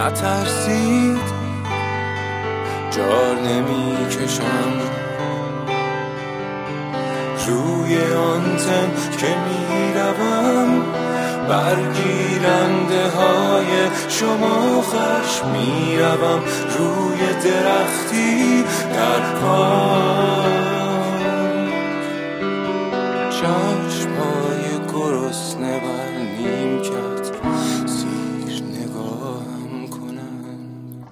نترسید، جار نمی کشم روی آنتن که می روم، برگیرنده های شما خشم می روم روی درختی در پارک، چشمای گرسنه بر نیمکت زیر نگاهم کنند.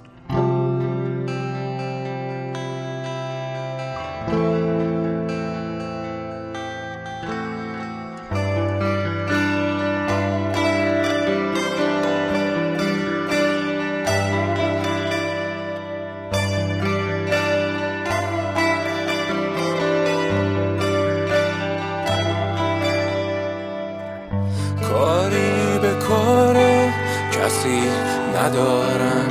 کاری به کار کسی ندارم،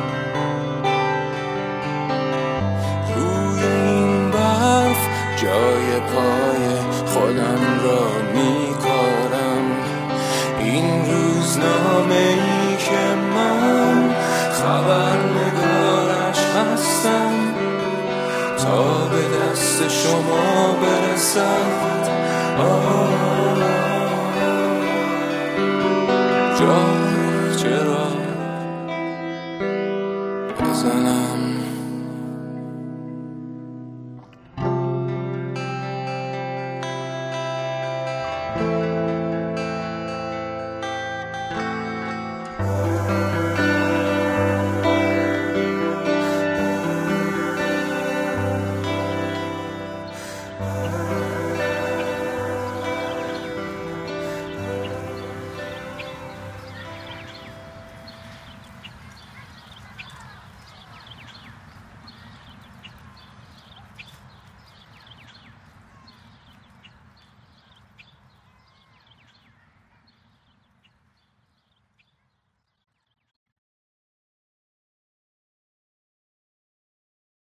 روی این برف جای پای خودم را میکارم. این روزنامه ای که من خبرنگارش هستم، تا به دست شما برسد چرا بزنم